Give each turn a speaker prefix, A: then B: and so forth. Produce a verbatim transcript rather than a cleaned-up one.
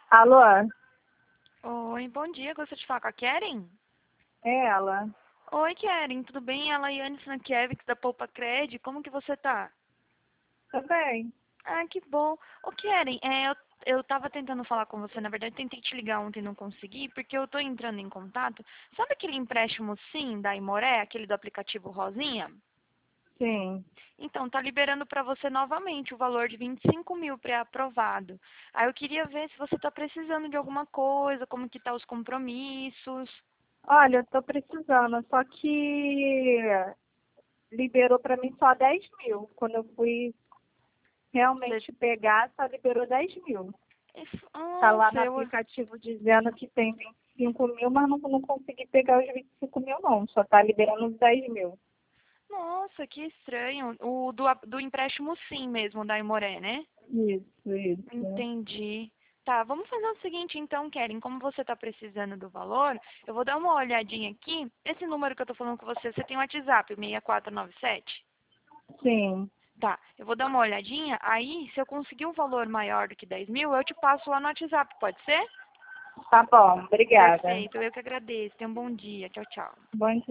A: Alô?
B: Oi, bom dia. Gostaria de falar com a Keren?
A: É ela.
B: Oi, Keren, tudo bem? Ela é Yane Frankiewicz, da Poupa Cred. Como que você tá?
A: Tá bem.
B: Ah, que bom. Ô, Keren, é, eu, eu tava tentando falar com você. Na verdade, tentei te ligar ontem e não consegui, porque eu tô entrando em contato. Sabe aquele empréstimo Sim, da Imoré, aquele do aplicativo Rosinha?
A: Sim.
B: Então, tá liberando para você novamente o valor de vinte e cinco mil pré-aprovado. Aí eu queria ver se você tá precisando de alguma coisa, como que tá os compromissos.
A: Olha, eu tô precisando, só que liberou pra mim só dez mil. Quando eu fui
B: Você...
A: realmente pegar, só liberou dez mil. Tá lá
B: Nossa,
A: no
B: eu...
A: aplicativo dizendo que tem vinte e cinco mil, mas não, não consegui pegar os vinte e cinco mil não. Só tá liberando os dez mil.
B: Nossa, que estranho. O do, do empréstimo sim mesmo, da Imoré, né?
A: Isso, isso.
B: Entendi. Tá, vamos fazer o seguinte então, Keren. Como você está precisando do valor, eu vou dar uma olhadinha aqui. Esse número que eu tô falando com você, você tem o WhatsApp, seis quatro nove sete?
A: Sim.
B: Tá, eu vou dar uma olhadinha. Aí, se eu conseguir um valor maior do que dez mil, eu te passo lá no WhatsApp, pode ser?
A: Tá bom, obrigada.
B: Perfeito, eu que agradeço. Tenha um bom dia. Tchau, tchau.
A: Bom dia.